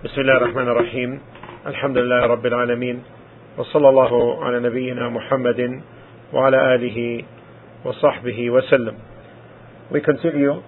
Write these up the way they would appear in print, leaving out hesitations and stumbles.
بسم الله الرحمن الرحيم الحمد لله رب العالمين وصلى الله على نبينا محمد وعلى آله وصحبه وسلم. We continue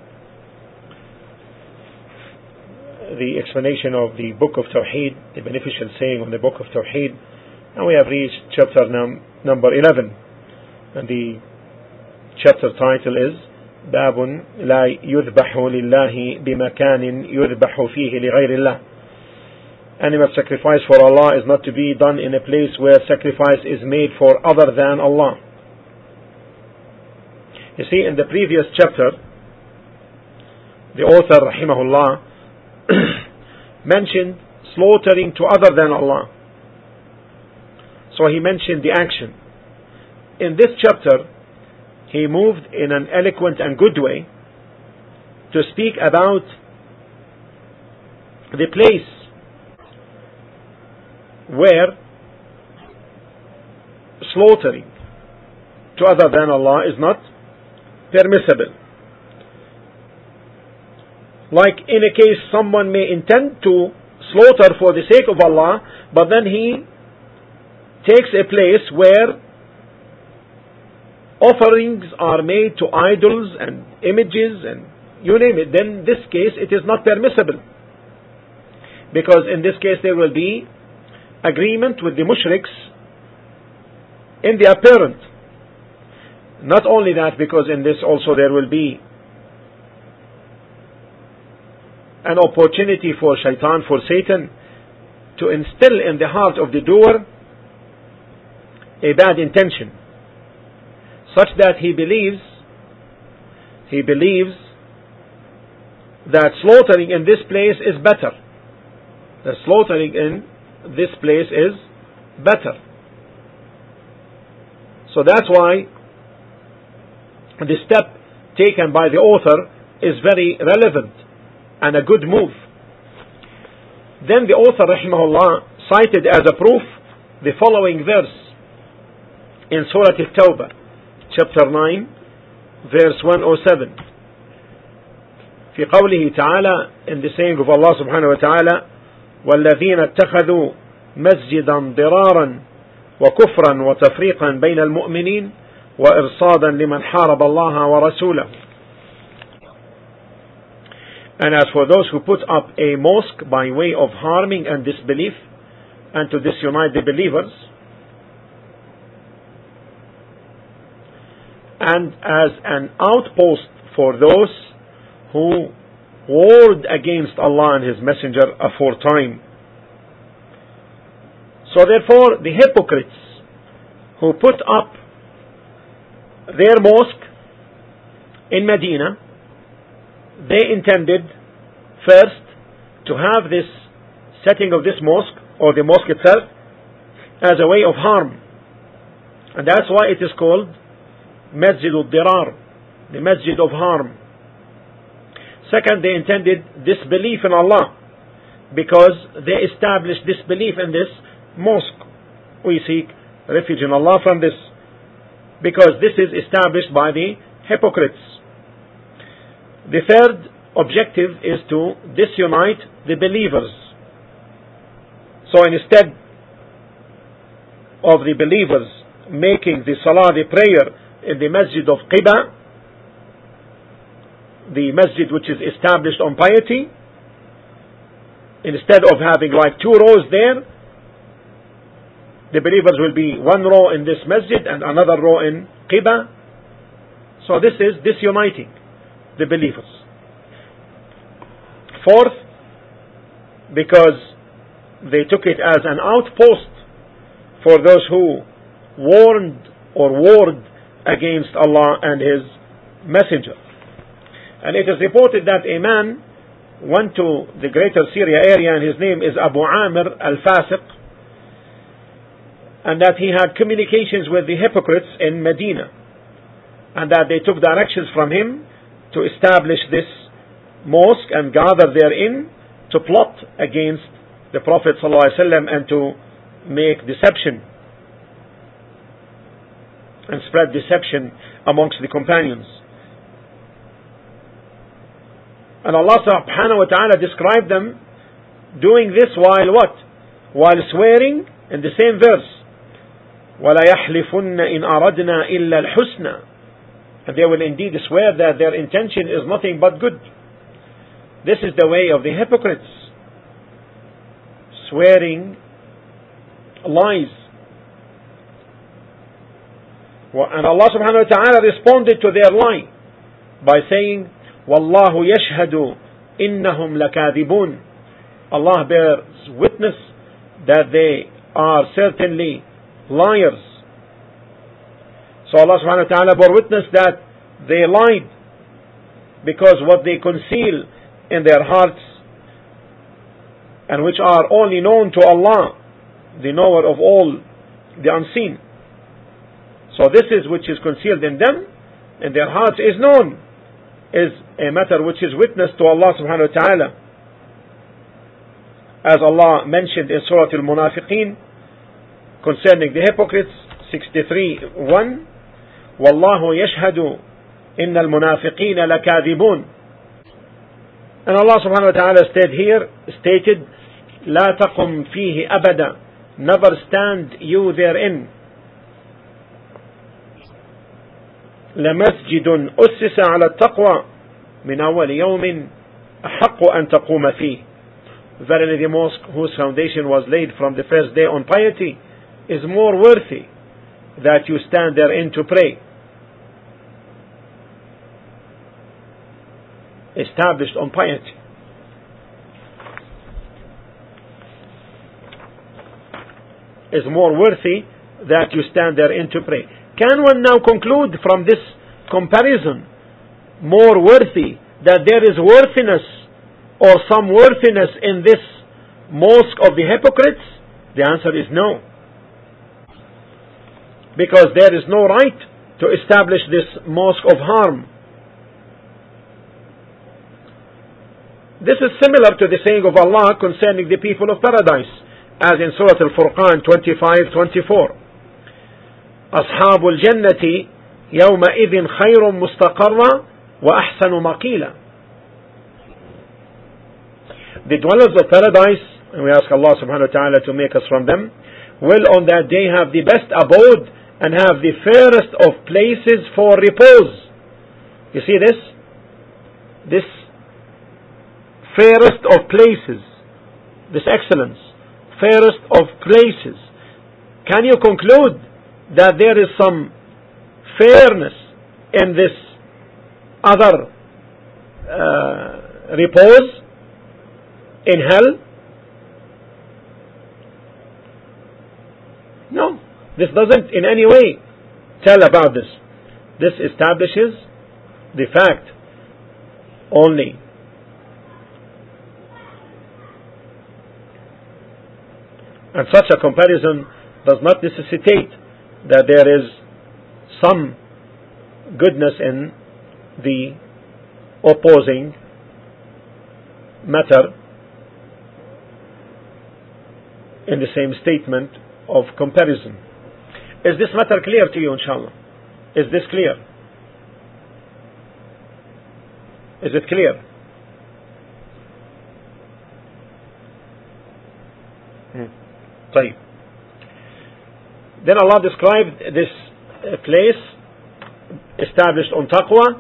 the explanation of the book of Tawheed, the beneficial saying on the book of Tawheed, and we have reached chapter number 11, and the chapter title is باب لا يذبح لله بمكان يذبح فيه لغير الله. Animal sacrifice for Allah is not to be done in a place where sacrifice is made for other than Allah. You see, in the previous chapter, the author, rahimahullah, mentioned slaughtering to other than Allah. So he mentioned the action. In this chapter, he moved in an eloquent and good way to speak about the place where slaughtering to other than Allah is not permissible. Like in a case someone may intend to slaughter for the sake of Allah, but then he takes a place where offerings are made to idols and images and you name it, then in this case it is not permissible. Because in this case there will be agreement with the mushriks in the apparent. Not only that, because in this also there will be an opportunity for shaitan, for Satan, to instill in the heart of the doer a bad intention, such that he believes that slaughtering in this place is better. That slaughtering in this place is better. So that's why the step taken by the author is very relevant and a good move. Then the author, rahimahullah, cited as a proof the following verse in Surah Al-Tawbah, chapter 9, verse 107. في قوله تعالى, in the saying of Allah subhanahu wa ta'ala, والذين اتخذوا مسجدا ضرارا وكفرا وتفريقا بين المؤمنين وإرصادا لمن حارب الله ورسوله. And as for those who put up a mosque by way of harming and disbelief and to disunite the believers, and as an outpost for those who warred against Allah and His Messenger aforetime. So therefore the hypocrites who put up their mosque in Medina, they intended first to have this setting of this mosque or the mosque itself as a way of harm, and that's why it is called Masjid al-Dirar, the Masjid of harm. Second, they intended disbelief in Allah, because they established disbelief in this mosque. We seek refuge in Allah from this, because this is established by the hypocrites. The third objective is to disunite the believers. So instead of the believers making the salah, the prayer, in the Masjid of Quba, the masjid which is established on piety, instead of having like two rows there, the believers will be one row in this masjid and another row in Quba. So this is disuniting the believers. Fourth, because they took it as an outpost for those who warned or warred against Allah and His Messenger. And it is reported that a man went to the greater Syria area, and his name is Abu Amir al-Fasiq, and that he had communications with the hypocrites in Medina, and that they took directions from him to establish this mosque and gather therein to plot against the Prophet ﷺ and to make deception and spread deception amongst the companions. And Allah subhanahu wa ta'ala described them doing this while what? While swearing in the same verse. وَلَا يَحْلِفُنَّ إِنْ أَرَدْنَا إِلَّا الْحُسْنَى. And they will indeed swear that their intention is nothing but good. This is the way of the hypocrites. Swearing lies. And Allah subhanahu wa ta'ala responded to their lie by saying, وَاللَّهُ يَشْهَدُ إِنَّهُمْ لَكَاذِبُونَ. Allah bears witness that they are certainly liars. So Allah subhanahu wa ta'ala bore witness that they lied, because what they conceal in their hearts, and which are only known to Allah, the knower of all the unseen. So this is which is concealed in them, in their hearts, is known, is a matter which is witness to Allah subhanahu wa ta'ala. As Allah mentioned in Surah Al-Munafiqeen concerning the hypocrites, 63:1, وَاللَّهُ يَشْهَدُ إِنَّ الْمُنَافِقِينَ لَكَاذِبُونَ. And Allah subhanahu wa ta'ala stated, لَا تَقُمْ فِيهِ أَبَدًا. Never stand you therein. لَمَسْجِدٌ أُسِّسَ عَلَى التَّقْوَى مِنْ أَوَّلِ يَوْمٍ أَحَقُّ أَن تَقُومَ فِيهِ. Verily the mosque whose foundation was laid from the first day on piety is more worthy that you stand therein to pray. Established on piety. Is more worthy that you stand therein to pray. Can one now conclude from this comparison, more worthy, that there is worthiness or some worthiness in this mosque of the hypocrites? The answer is no. Because there is no right to establish this mosque of harm. This is similar to the saying of Allah concerning the people of paradise, as in Surah Al-Furqan 25:24. أصحاب الجنة يومئذ خير مستقرا وأحسن مقيلا. The dwellers of paradise, and we ask Allah subhanahu wa ta'ala to make us from them, will on that day have the best abode and have the fairest of places for repose. You see this? This fairest of places, this excellence, fairest of places. Can you conclude that there is some fairness in this other repose in hell? No, this doesn't in any way tell about this. This establishes the fact only. And such a comparison does not necessitate that there is some goodness in the opposing matter in the same statement of comparison. Is this matter clear to you, inshallah? Is this clear? Is it clear? طيب. Then Allah described this place established on taqwa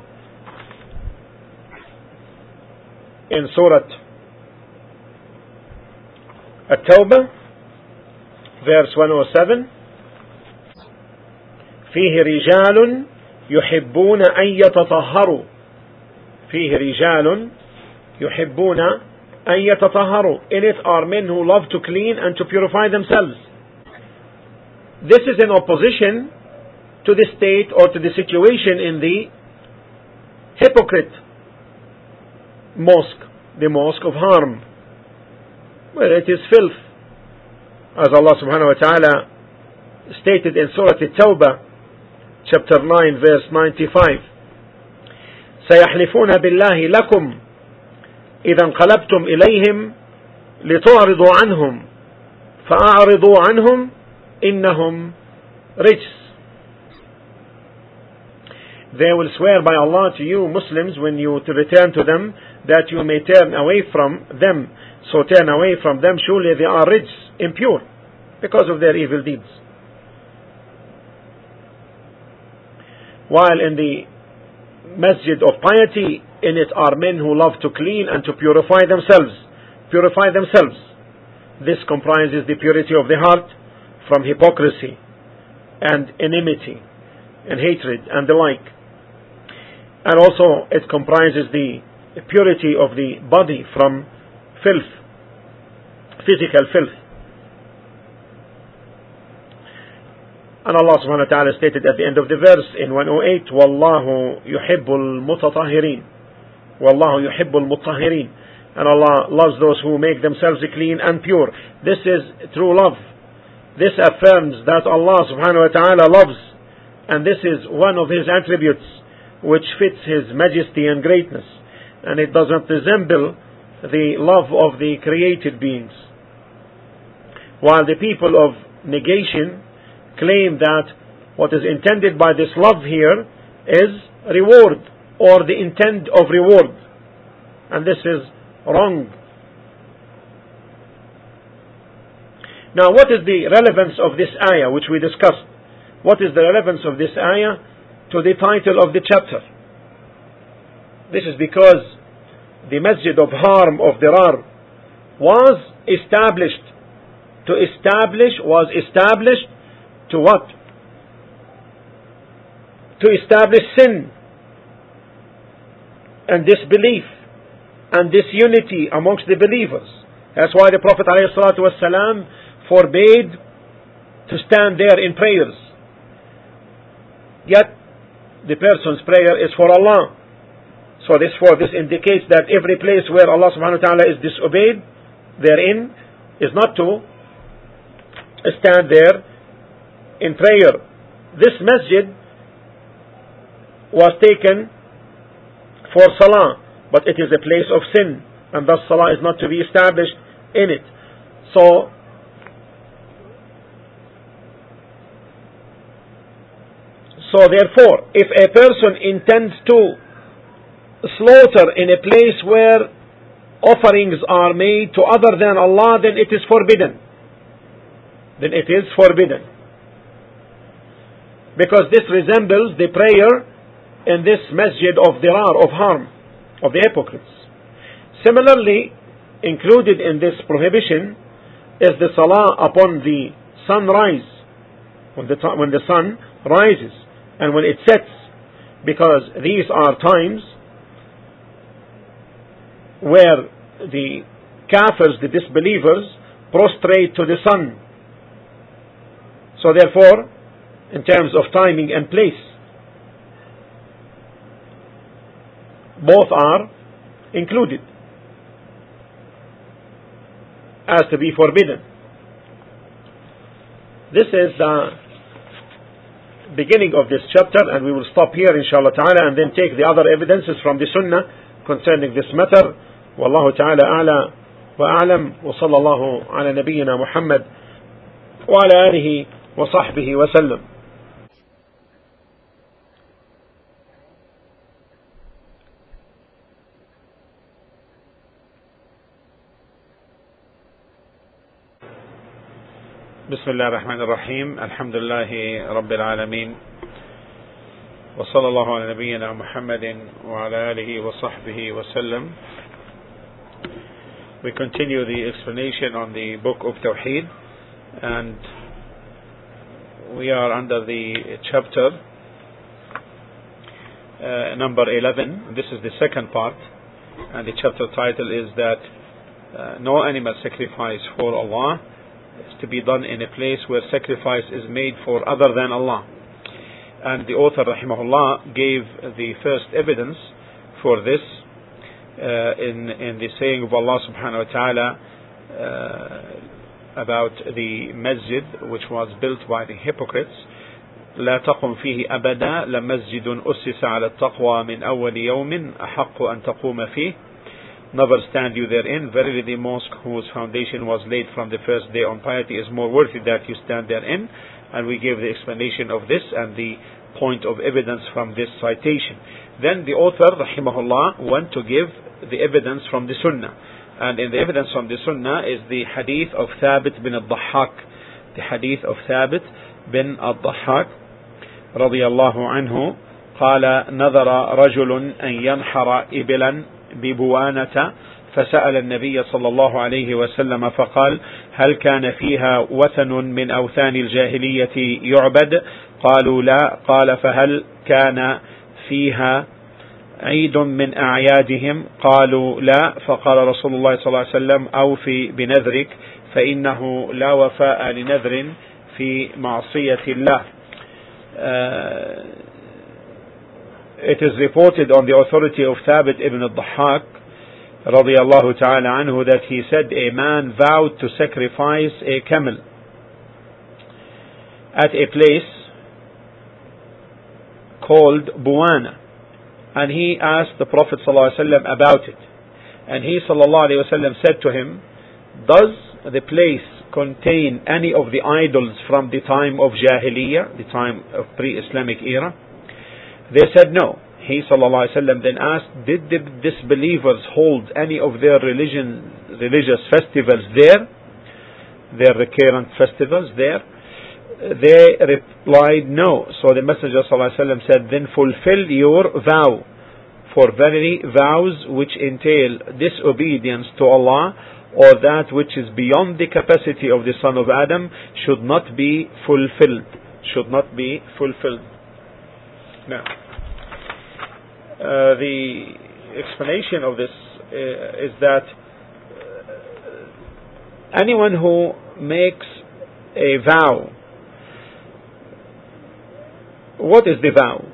in Surah At-Tawbah, verse 107. فيه رجال يحبون أن يتطهروا. فيه رجال يحبون أن يتطهروا. In it are men who love to clean and to purify themselves. This is in opposition to the state or to the situation in the hypocrite mosque, the mosque of harm, where it is filth, as Allah subhanahu wa ta'ala stated in Surah At-Tawbah, chapter 9, verse 95. سيحلفون بالله لكم إذا انقلبتم إليهم لتعرضوا عنهم فأعرضوا عنهم إنهم رجس. They will swear by Allah to you Muslims when you return to them, that you may turn away from them. So turn away from them, surely they are rijs, impure, because of their evil deeds. While in the masjid of piety, in it are men who love to clean and to purify themselves. This comprises the purity of the heart from hypocrisy and enmity and hatred and the like. And also it comprises the purity of the body from filth, physical filth. And Allah subhanahu wa ta'ala stated at the end of the verse in 108, وَاللَّهُ يُحِبُّ الْمُتَطَهِرِينَ وَاللَّهُ يُحِبُّ الْمُطَّهِرِينَ. And Allah loves those who make themselves clean and pure. This is true love. This affirms that Allah subhanahu wa ta'ala loves, and this is one of His attributes which fits His majesty and greatness, and it doesn't resemble the love of the created beings. While the people of negation claim that what is intended by this love here is reward, or the intent of reward, and this is wrong. Now, what is the relevance of this ayah which we discussed? What is the relevance of this ayah to the title of the chapter? This is because the masjid of harm, of dirar, was established to what? To establish sin and disbelief and disunity amongst the believers. That's why the Prophet ﷺ forbade to stand there in prayers. Yet the person's prayer is for Allah. So this indicates that every place where Allah subhanahu wa ta'ala is disobeyed therein is not to stand there in prayer. This masjid was taken for salah, but it is a place of sin, and thus salah is not to be established in it. So therefore, if a person intends to slaughter in a place where offerings are made to other than Allah, then it is forbidden. Because this resembles the prayer in this masjid of dirar, of harm, of the hypocrites. Similarly, included in this prohibition is the salah upon the sunrise, when the sun rises and when it sets, because these are times where the kafirs, the disbelievers, prostrate to the sun. So therefore, in terms of timing and place, both are included as to be forbidden. This is the beginning of this chapter, and we will stop here inshallah ta'ala and then take the other evidences from the sunnah concerning this matter. Wallahu ta'ala a'la wa a'lam, wa sallallahu ala nabiyyina Muhammad wa ala alihi wa sahbihi wa sallam. بسم الله الرحمن الرحيم الحمد لله رب العالمين وصلى الله على نبينا محمد وعلى آله وصحبه وسلم. We continue the explanation on the book of Tawheed, and we are under the chapter number 11. This is the second part, and the chapter title is that no animal sacrifice for Allah is to be done in a place where sacrifice is made for other than Allah. And the author rahimahullah gave the first evidence for this in the saying of Allah subhanahu wa ta'ala about the masjid which was built by the hypocrites. لا تقم فيه أبدا لمسجد أسس على التقوى من أول يوم أحق أن تقوم فيه. Never stand you therein. Verily the mosque whose foundation was laid from the first day on piety is more worthy that you stand therein. And we gave the explanation of this and the point of evidence from this citation. Then the author rahimahullah went to give the evidence from the sunnah. And in the evidence from the Sunnah is the hadith of Thabit bin al-Dhahhak. The hadith of Thabit bin al-Dhahhak رضي الله عنه قال نذر رجل أن ينحر إبلا ببوانة فسأل النبي صلى الله عليه وسلم فقال هل كان فيها وثن من أوثان الجاهلية يعبد؟ قالوا لا. قال فهل كان فيها عيد من أعيادهم؟ قالوا لا. فقال رسول الله صلى الله عليه وسلم أوفي بنذرك فإنه لا وفاء لنذر في معصية الله. It is reported on the authority of Thabit ibn al-Dhahhak رضي الله تعالى عنه that he said a man vowed to sacrifice a camel at a place called Buwana, and he asked the Prophet ﷺ about it, and he ﷺ said to him, does the place contain any of the idols from the time of Jahiliyyah, the time of pre-Islamic era? They said no. He ﷺ then asked, did the disbelievers hold any of their religious festivals there, their recurrent festivals there? They replied no. So the Messenger ﷺ said, then fulfill your vow, for verily vows which entail disobedience to Allah or that which is beyond the capacity of the son of Adam should not be fulfilled. Should not be fulfilled. Now, the explanation of this is that anyone who makes a vow, what is the vow?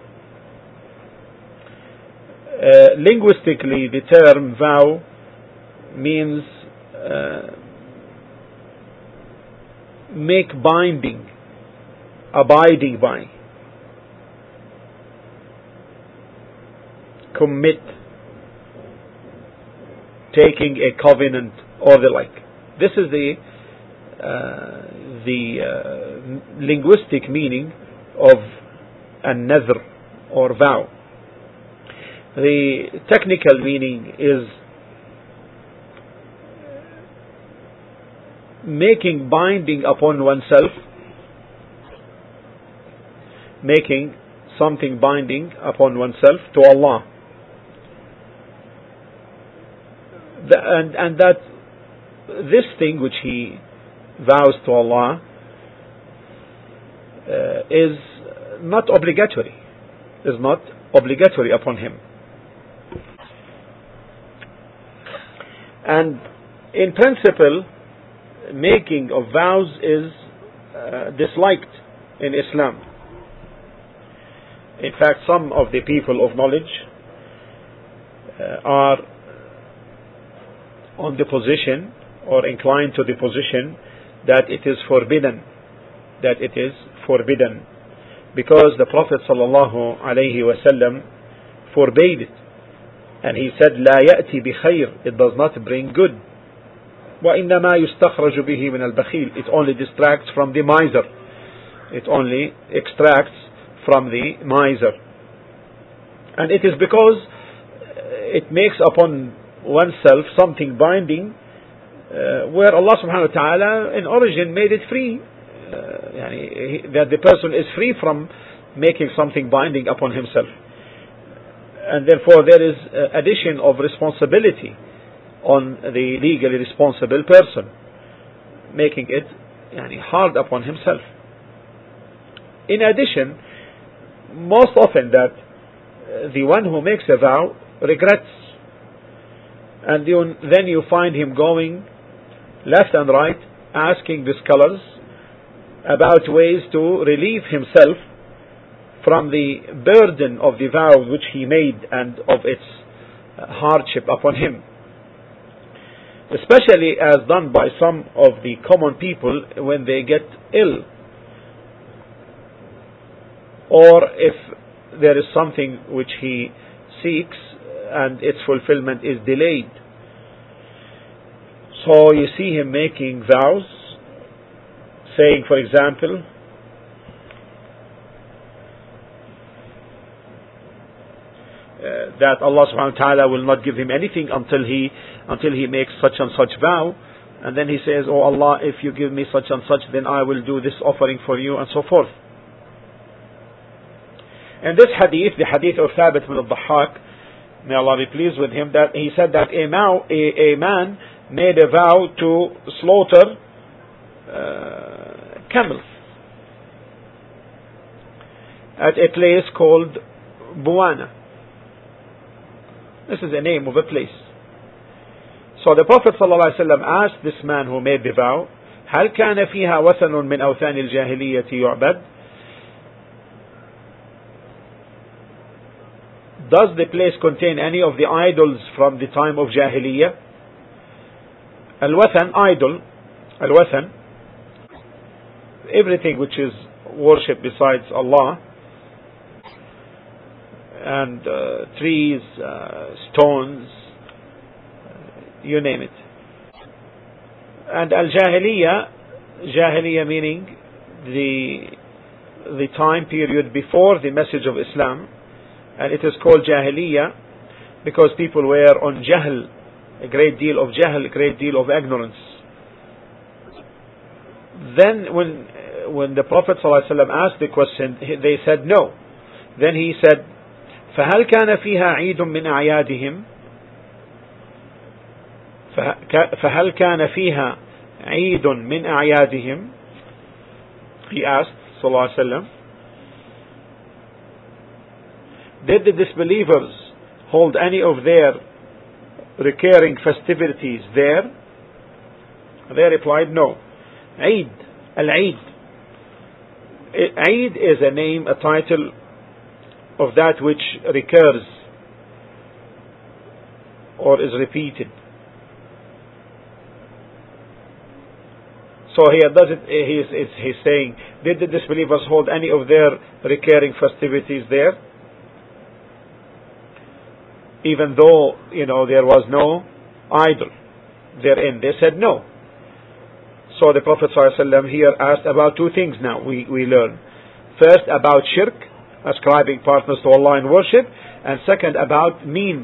Linguistically, the term vow means make binding, abiding by, commit, taking a covenant or the like. This is the linguistic meaning of an-nadhr or vow. The technical meaning is making binding upon oneself, making something binding upon oneself to Allah. And that this thing which he vows to Allah is not obligatory, upon him. And in principle, making of vows is disliked in Islam. In fact, some of the people of knowledge are on the position or inclined to the position that it is forbidden, because the Prophet ﷺ forbade it, and he said, لا يأتي بخير, it does not bring good. وإنما يستخرج به من البخيل, it only distracts from the miser, it only extracts from the miser. And it is because it makes upon oneself something binding where Allah subhanahu wa ta'ala in origin made it free, that the person is free from making something binding upon himself, and therefore there is addition of responsibility on the legally responsible person, making it hard upon himself. In addition, most often that the one who makes a vow regrets, and then you find him going left and right asking the scholars about ways to relieve himself from the burden of the vow which he made and of its hardship upon him, especially as done by some of the common people when they get ill, or if there is something which he seeks and its fulfillment is delayed. So you see him making vows, saying, for example, that Allah subhanahu wa ta'ala will not give him anything until he makes such and such vow, and then he says, oh Allah, if you give me such and such, then I will do this offering for you, and so forth. In this hadith, the hadith of Thabit bin al-Dhahhak, may Allah be pleased with him, that he said that a man made a vow to slaughter camels at a place called Buwana. This is the name of a place. So the Prophet ﷺ asked this man who made the vow, هل كان فيها وثن من أوثان الجاهلية يعبد? Does the place contain any of the idols from the time of Jahiliyyah? Al-Wathan, idol. Al-Wathan, everything which is worship besides Allah, and trees, stones, you name it. And Jahiliyyah meaning the time period before the message of Islam. And it is called Jahiliyyah because people were on Jahl, a great deal of Jahl, a great deal of ignorance. Then when the Prophet ﷺ asked the question, they said no. Then he said, فهل كان فيها عيد من أعيادهم؟ فهل كان فيها عيد من أعيادهم؟ He asked صلى الله عليه وسلم, did the disbelievers hold any of their recurring festivities there? They replied, no. Eid, Al-Eid. Eid is a name, a title of that which recurs or is repeated. So here he's saying, did the disbelievers hold any of their recurring festivities there? Even though, there was no idol therein. They said no. So the Prophet ﷺ here asked about two things now we learn. First, about shirk, ascribing partners to Allah in worship, and second, about means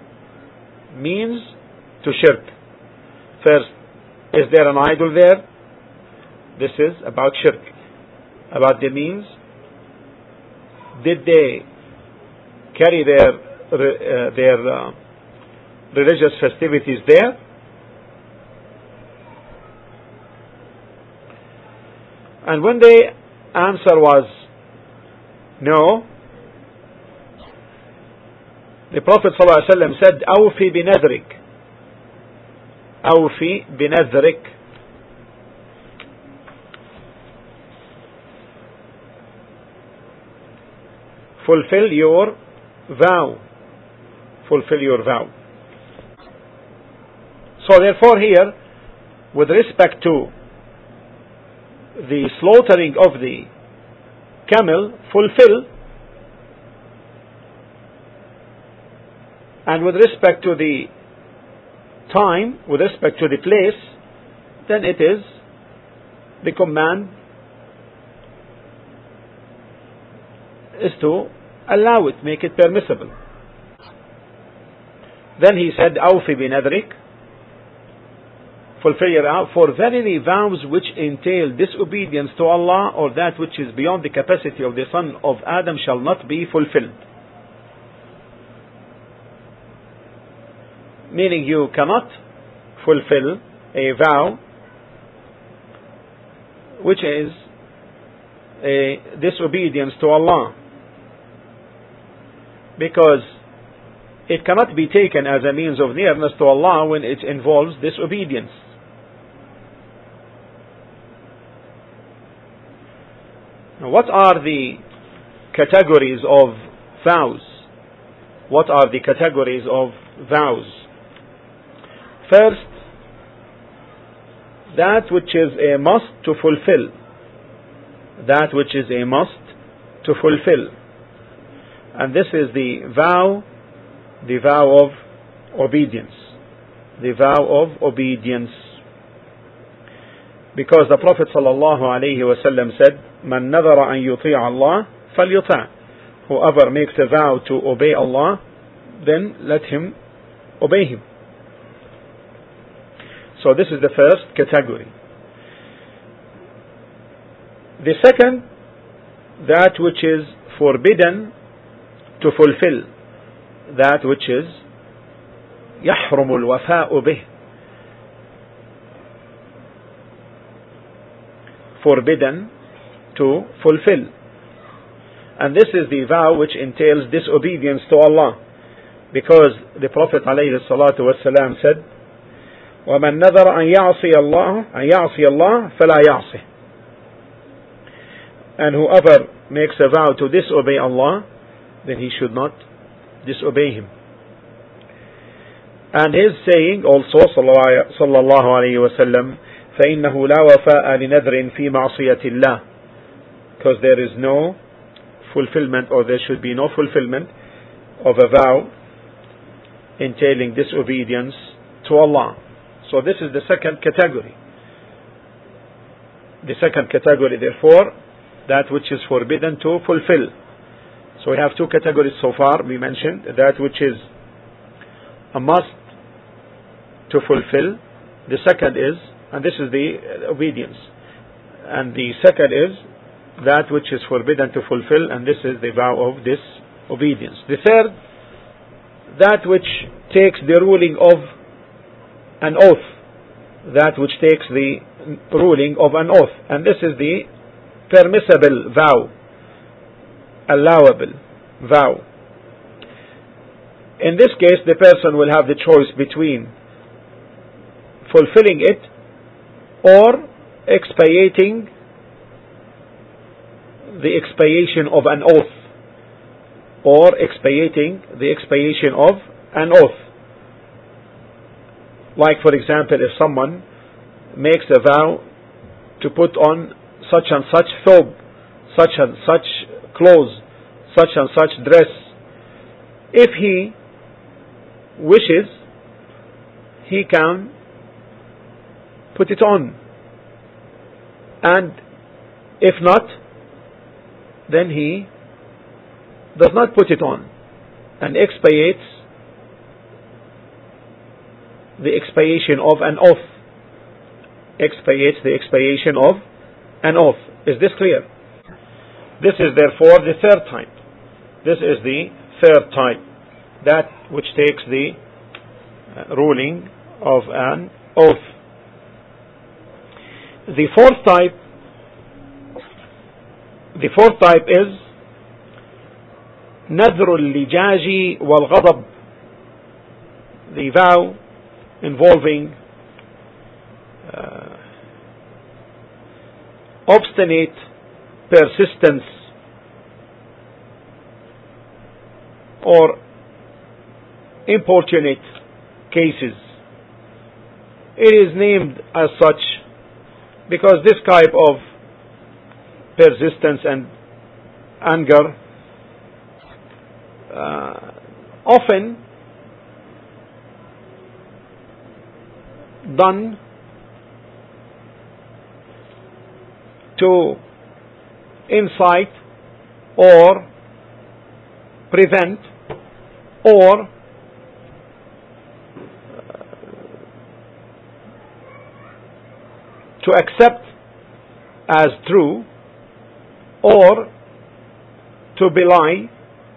to shirk. First, is there an idol there? This is about shirk. About the means, did they carry their religious festivities there? And when the answer was no, the Prophet ﷺ said, أوفي بنذرك. أوفي بنذرك. Fulfill your vow. Fulfill your vow. So therefore here, with respect to the slaughtering of the camel, fulfill. And with respect to the time, with respect to the place, then it is the command is to allow it, make it permissible. Then he said, أوفِ بنذرك, fulfill your vow, for verily vows which entail disobedience to Allah or that which is beyond the capacity of the son of Adam shall not be fulfilled. Meaning you cannot fulfill a vow which is a disobedience to Allah, because it cannot be taken as a means of nearness to Allah when it involves disobedience. Now, what are the categories of vows? What are the categories of vows? First, that which is a must to fulfill. That which is a must to fulfill. And this is the vow of obedience. The vow of obedience. Because the Prophet ﷺ said, "Man nadara an yuti'a Allah, falyuta'." Whoever makes a vow to obey Allah, then let him obey him. So this is the first category. The second, that which is forbidden to fulfill, that which is يحرم الوفاء به, forbidden to fulfill. And this is the vow which entails disobedience to Allah, because the Prophet ﷺ said, وَمَنْ نَذَرَ أَنْ يَعْصِيَ اللَّهَ فَلَا يَعْصِهِ. And whoever makes a vow to disobey Allah, then he should not disobey him. And his saying also, sallallahu alayhi wa sallam, فَإِنَّهُ لَا وَفَاءَ لِنَذْرٍ فِي مَعْصِيَةِ اللَّهِ, because there is no fulfillment, or there should be no fulfillment of a vow entailing disobedience to Allah. So this is the second category. The second category, therefore, that which is forbidden to fulfill. So we have two categories so far. We mentioned that which is a must to fulfill. The second is, and this is the obedience, and the second is that which is forbidden to fulfill, and this is the vow of disobedience. The third, that which takes the ruling of an oath, that which takes the ruling of an oath, and this is the permissible vow, allowable vow. In this case, the person will have the choice between fulfilling it or expiating the expiation of an oath, or expiating the expiation of an oath. Like, for example, if someone makes a vow to put on such and such thobe, such and such clothes, such and such dress, if he wishes, he can put it on, and if not, then he does not put it on and expiates the expiation of an oath. Expiates the expiation of an oath. Is this clear? This is therefore the third type. This is the third type, that which takes the ruling of an oath. The fourth type is نذر اللجاج والغضب, the vow involving obstinate persistence or importunate cases. It is named as such because this type of persistence and anger often done to incite or prevent or to accept as true or to belie.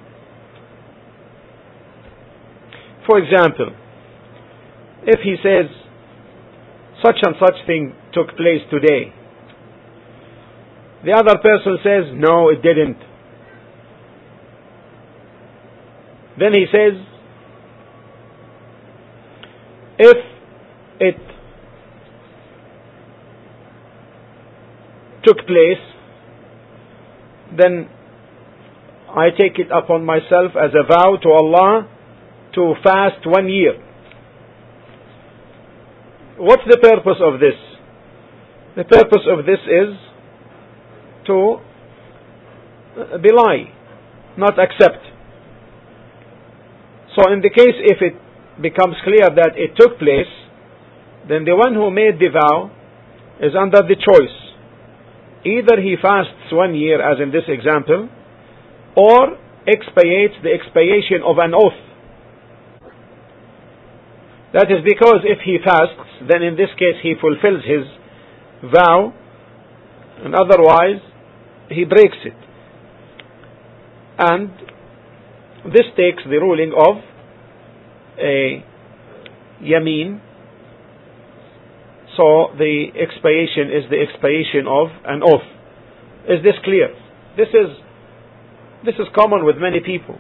For example, if he says such and such thing took place today, the other person says no, it didn't. Then he says, if it took place, then I take it upon myself as a vow to Allah to fast 1 year. What's the purpose of this? The purpose of this is to belie, not accept. So in the case if it becomes clear that it took place, then the one who made the vow is under the choice. Either he fasts 1 year, as in this example, or expiates the expiation of an oath. That is because if he fasts, then in this case he fulfills his vow, and otherwise he breaks it. And this takes the ruling of a yameen. So the expiation is the expiation of an oath. Is this clear? This is common with many people.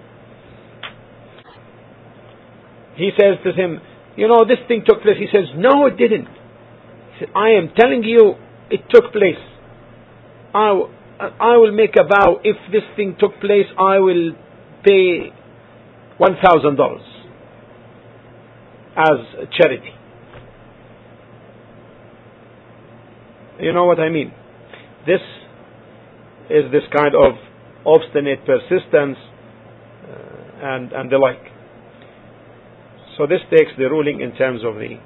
He says to him, you know, this thing took place. He says, no, it didn't. He said, I am telling you it took place. I will make a vow, if this thing took place, I will pay $1,000 as charity. You know what I mean? This is this kind of obstinate persistence and the like. So this takes the ruling in terms of the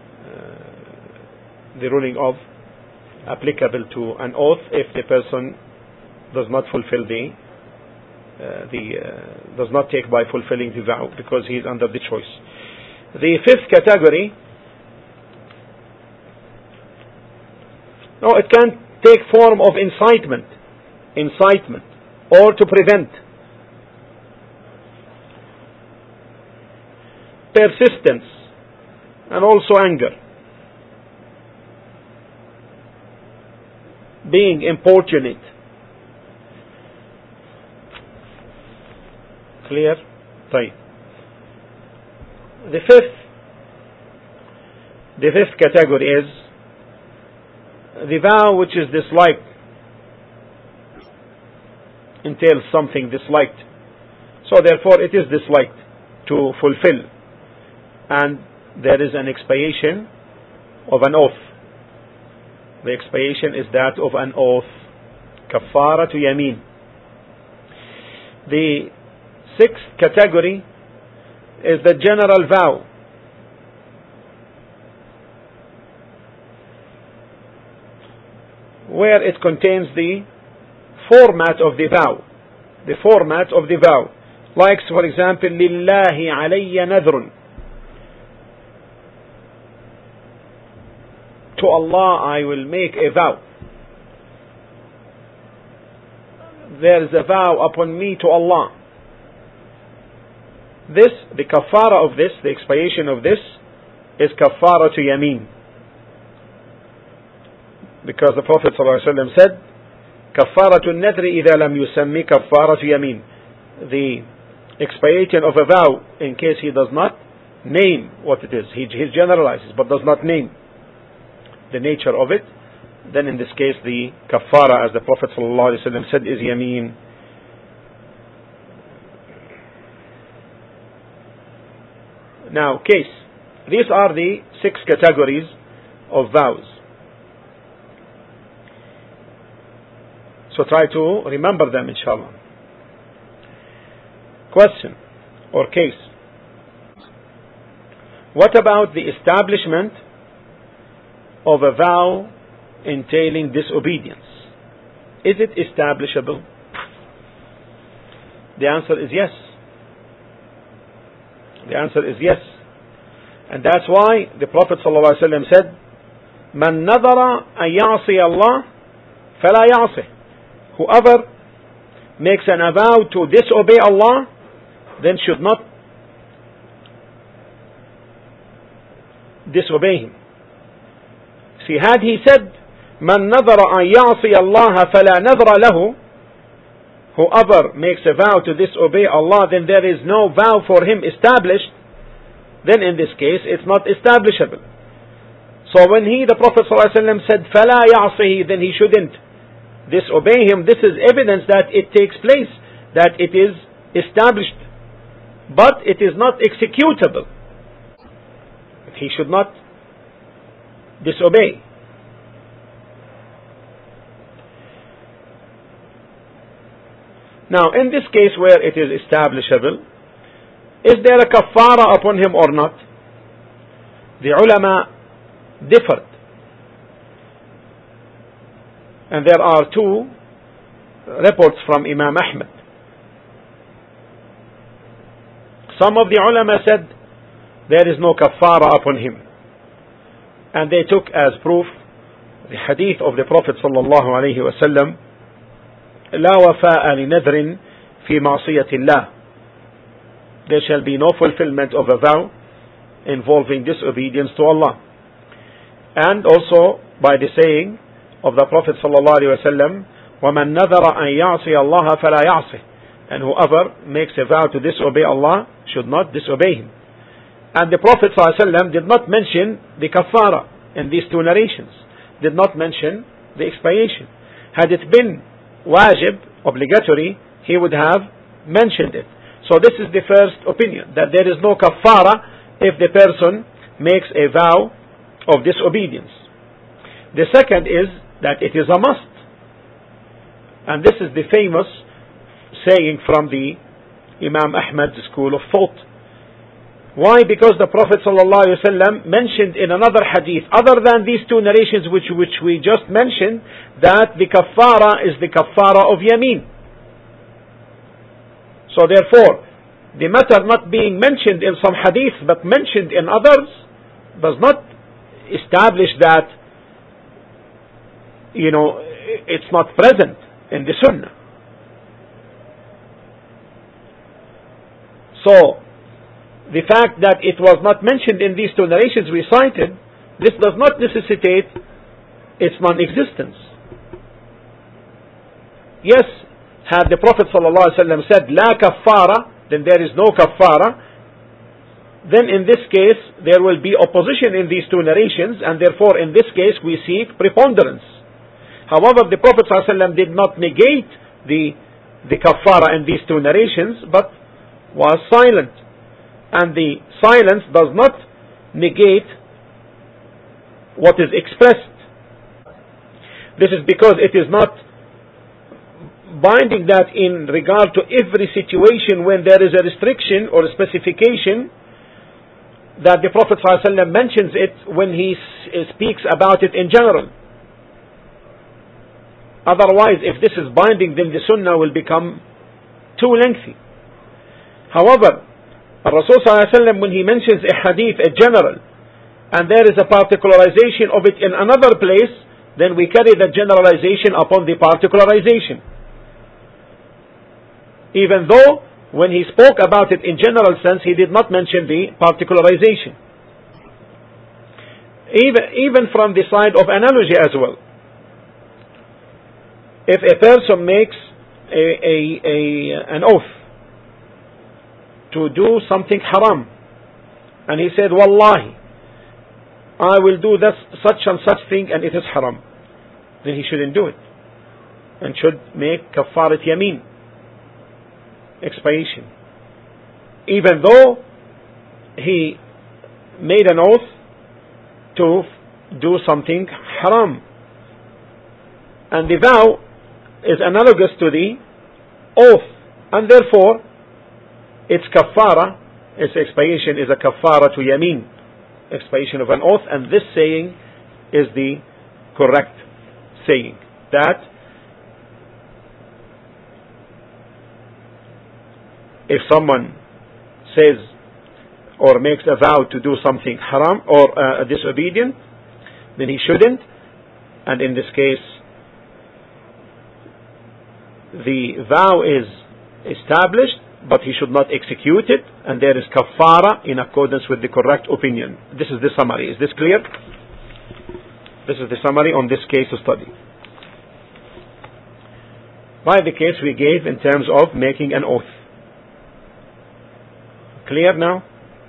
ruling of applicable to an oath if the person does not fulfill does not take by fulfilling the vow because he is under the choice. The fifth category, no, it can take form of incitement, or to prevent, persistence, and also anger, being importunate. Clear? Right. The fifth category is the vow which is disliked, entails something disliked, so therefore it is disliked to fulfill, and there is an expiation of an oath. The expiation is that of an oath, kafaratu yameen. The sixth category is the general vow, where it contains the format of the vow. The format of the vow. Like, for example, Lillahi alayya nadhrun. To Allah I will make a vow. There is a vow upon me to Allah. This, the kafara of this, the expiation of this, is kafara to yameen. Because the Prophet ﷺ said, Kafaratu nadri idha lam yusammi kafaratu yamin. The expiation of a vow, in case he does not name what it is. He generalizes, but does not name the nature of it. Then in this case, the kafara, as the Prophet ﷺ said, is yameen. Now, case. These are the 6 categories of vows. So try to remember them, inshallah. Question or case. What about the establishment of a vow entailing disobedience? Is it establishable? The answer is yes. The answer is yes. And that's why the Prophet ﷺ said, Man nadara an ya'si Allah, fala ya'sih. Whoever makes an vow to disobey Allah, then should not disobey Him. See, had he said, Man nadara an ya'si Allah fala nadra lahu, whoever makes a vow to disobey Allah, then there is no vow for him established, then in this case it's not establishable. So when the Prophet ﷺ said, فَلَا يَعْصِهِ, then he shouldn't disobey him. This is evidence that it takes place, that it is established, but it is not executable. He should not disobey. Now, in this case where it is establishable, is there a kafara upon him or not? The ulama differed. And there are 2 reports from Imam Ahmad. Some of the ulama said, there is no kafara upon him. And they took as proof the hadith of the Prophet sallallahu alaihi wasallam, لا وفاء لنذر في معصية الله. There shall be no fulfillment of a vow involving disobedience to Allah. And also by the saying of the Prophet sallallahu alaihi wasallam, وَمَنْ نَذَرَ أَنْ يَعْصِيَ اللَّهَ فَلَا يَعْصِهِ. And whoever makes a vow to disobey Allah should not disobey him. And the Prophet ﷺ did not mention the kafara in these two narrations, did not mention the expiation. Had it been wajib, obligatory, he would have mentioned it. So this is the first opinion, that there is no kafara if the person makes a vow of disobedience. The second is that it is a must. And this is the famous saying from the Imam Ahmad's school of thought. Why? Because the Prophet ﷺ mentioned in another hadith, other than these two narrations which we just mentioned, that the kafara is the kafara of yameen. So therefore, the matter not being mentioned in some hadith but mentioned in others does not establish that, it's not present in the sunnah. So, the fact that it was not mentioned in these two narrations we cited, this does not necessitate its non-existence. Yes, had the Prophet ﷺ said, La kaffara, then there is no kaffara, then in this case there will be opposition in these two narrations, and therefore in this case we seek preponderance. However, the Prophet ﷺ did not negate the kaffara in these two narrations, but was silent. And the silence does not negate what is expressed. This is because it is not binding that in regard to every situation when there is a restriction or a specification, that the Prophet ﷺ mentions it when he speaks about it in general. Otherwise, if this is binding, then the sunnah will become too lengthy. However, Rasul ﷺ, when he mentions a hadith, a general, and there is a particularization of it in another place, then we carry the generalization upon the particularization. Even though when he spoke about it in general sense, he did not mention the particularization. Even from the side of analogy as well. If a person makes an oath to do something haram, and he said, Wallahi, I will do this, such and such thing, and it is haram, then he shouldn't do it, and should make kafarat yameen, expiation, even though he made an oath to do something haram, and the vow is analogous to the oath, and therefore its kafara, its expiation is a kafara to yameen, expiation of an oath. And this saying is the correct saying, that if someone says or makes a vow to do something haram or disobedient, then he shouldn't. And in this case, the vow is established, but he should not execute it, and there is kafara in accordance with the correct opinion. This is the summary. Is this clear? This is the summary on this case study. By the case we gave in terms of making an oath. Clear now?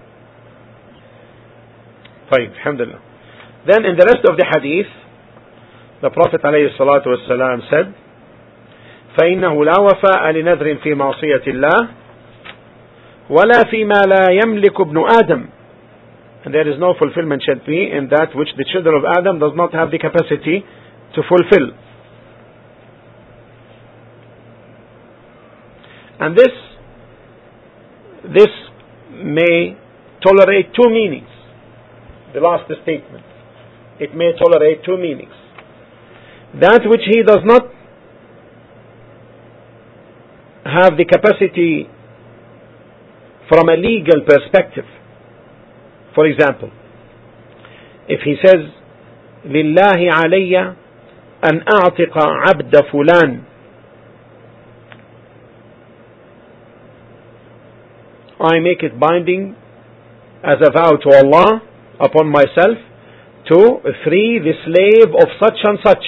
Fine, alhamdulillah. Then in the rest of the hadith, the Prophet ﷺ said, فإنه لا وفاء لنذر في معصية الله ولا فيما لا يملك ابن آدم. And there is no fulfillment shall be in that which the children of Adam does not have the capacity to fulfill. And this may tolerate two meanings. The last statement, it may tolerate two meanings. That which he does not have the capacity from a legal perspective For example, if he says لله علي أن أعتق عبد فلان, I make it binding as a vow to Allah upon myself to free the slave of such and such.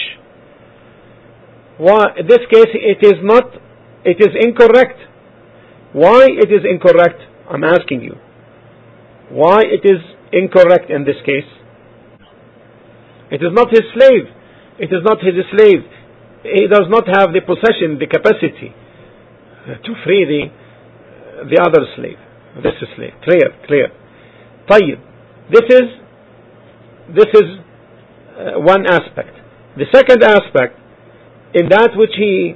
Why, in this case it is incorrect. Why it is incorrect? I'm asking you. Why it is incorrect in this case? It is not his slave. It is not his slave. He does not have the possession, the capacity to free the other slave. This is slave. Clear. طيب. This is one aspect. The second aspect, in that which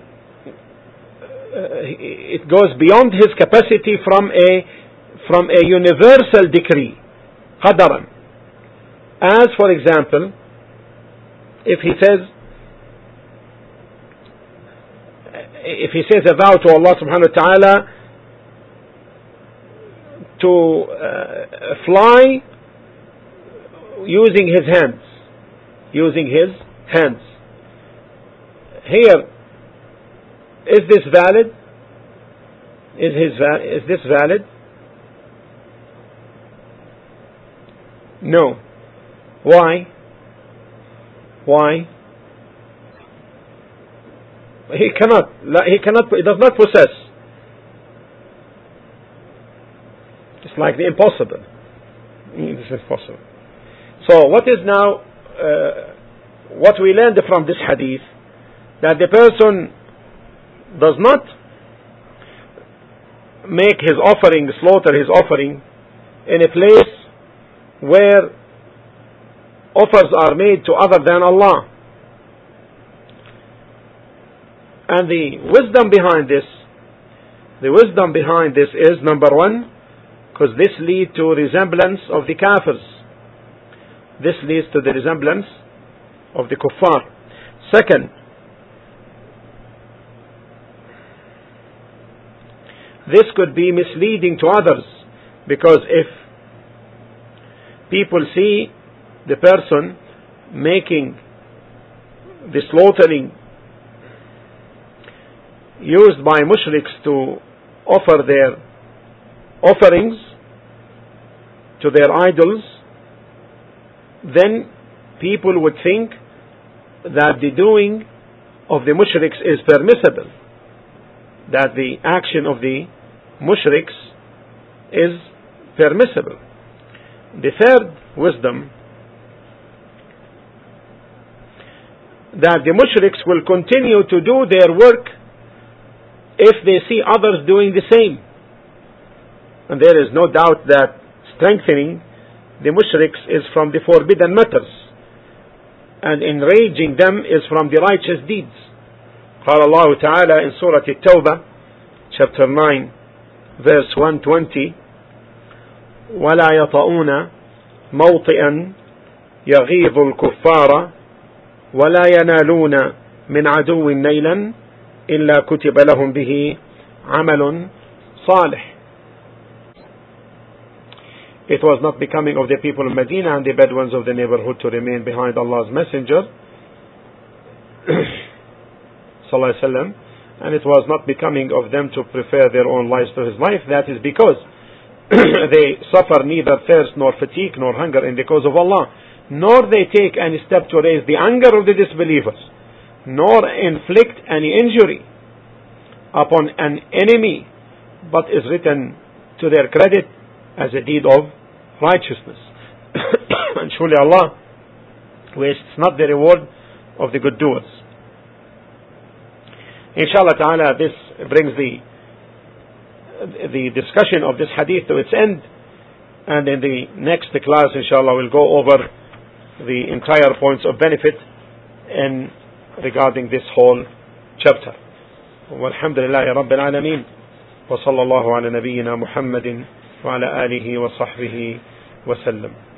it goes beyond his capacity from a universal decree, قدرا. As for example, if he says a vow to Allah subhanahu wa ta'ala to fly using his hands. Here, is this valid? Is this valid? No. Why? He cannot. He does not possess. It's like the impossible. This is possible. So what is now what we learned from this hadith, that the person does not make his offering, slaughter his offering in a place where offers are made to other than Allah. And the wisdom behind this is, number one, because this leads to resemblance of the kafirs. This leads to the resemblance of the kuffar. Second, this could be misleading to others, because if people see the person making the slaughtering used by mushriks to offer their offerings to their idols, then people would think that the doing of the mushriks is permissible, that the action of the mushriks is permissible. The third wisdom, that the mushriks will continue to do their work if they see others doing the same. And there is no doubt that strengthening the mushriks is from the forbidden matters, and enraging them is from the righteous deeds. قال الله تعالى in Surah At-Tawbah, chapter 9, verse 120, ولا يطؤون موطئا يغيظ الكفار ولا ينالون من عدو نيلا إلا كتب لهم به عمل صالح. It was not becoming of the people of Medina and the Bedouins of the neighborhood to remain behind Allah's Messenger sallallahu alaihi wasallam, and it was not becoming of them to prefer their own lives to his life. That is because they suffer neither thirst nor fatigue nor hunger in the cause of Allah, nor they take any step to raise the anger of the disbelievers, nor inflict any injury upon an enemy, but is written to their credit as a deed of righteousness. And surely Allah wastes not the reward of the good doers. Inshallah ta'ala, this brings the discussion of this hadith to its end, and in the next class inshallah we'll go over the entire points of benefit in regarding this whole chapter. Walhamdulillahi Rabbil Alameen, wa sallallahu ala nabiyyina Muhammadin wa ala alihi wa sahbihi wa sallam.